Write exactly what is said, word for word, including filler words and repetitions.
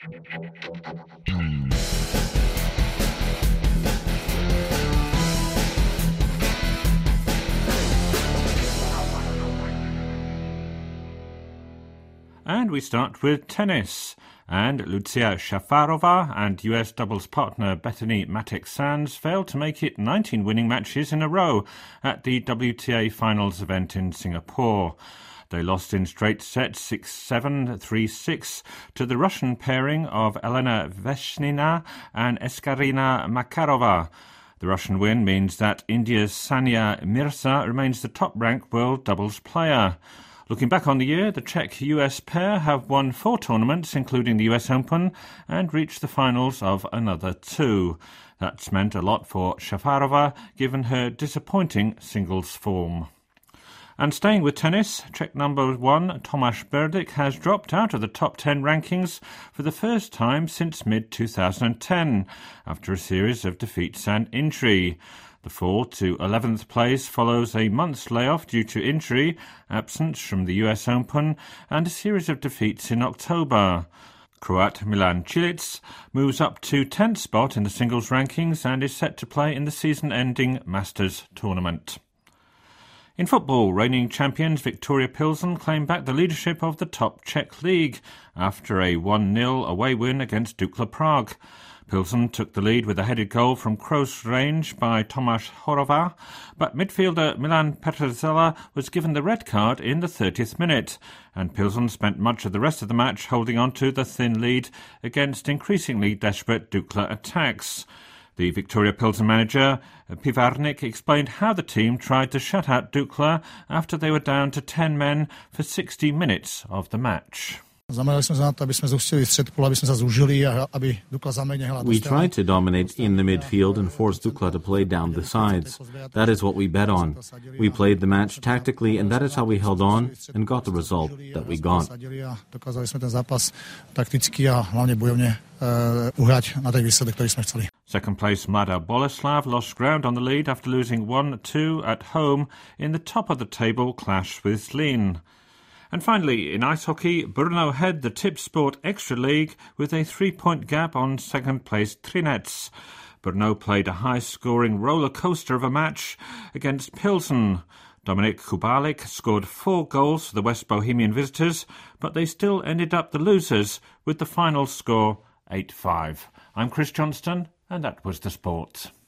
And we start with tennis. And Lucia Shafarova and U S doubles partner Bethany Mattek-Sands failed to make it nineteen winning matches in a row at the W T A finals event in Singapore. They lost in straight sets six seven, three six to the Russian pairing of Elena Veshnina and Eskarina Makarova. The Russian win means that India's Sania Mirza remains the top-ranked world doubles player. Looking back on the year, the Czech-U S pair have won four tournaments, including the U S Open, and reached the finals of another two. That's meant a lot for Shafarova, given her disappointing singles form. And staying with tennis, Czech number one Tomáš Berdych has dropped out of the top ten rankings for the first time since mid twenty ten, after a series of defeats and injury. The fall to eleventh place follows a month's layoff due to injury, absence from the U S Open, and a series of defeats in October. Croat Milan Cilic moves up to tenth spot in the singles rankings and is set to play in the season-ending Masters tournament. In football, reigning champions Victoria Pilsen claim back the leadership of the top Czech league after a one nil away win against Dukla Prague. Pilsen took the lead with a headed goal from close range by Tomáš Horova, but midfielder Milan Petrzela was given the red card in the thirtieth minute, and Pilsen spent much of the rest of the match holding on to the thin lead against increasingly desperate Dukla attacks. The Victoria Pilsen manager, Pivarnik, explained how the team tried to shut out Dukla after they were down to ten men for sixty minutes of the match. We tried to dominate in the midfield and force Dukla to play down the sides. That is what we bet on. We played the match tactically, and that is how we held on and got the result that we got. Second place Mladá Boleslav lost ground on the lead after losing one two at home in the top-of-the-table clash with Zlín. And finally, in ice hockey, Brno head the Tipsport Extra League with a three-point gap on second-place Třinec. Brno played a high-scoring roller coaster of a match against Pilsen. Dominik Kubalik scored four goals for the West Bohemian visitors, but they still ended up the losers with the final score eight five. I'm Chris Johnston, and that was the sport.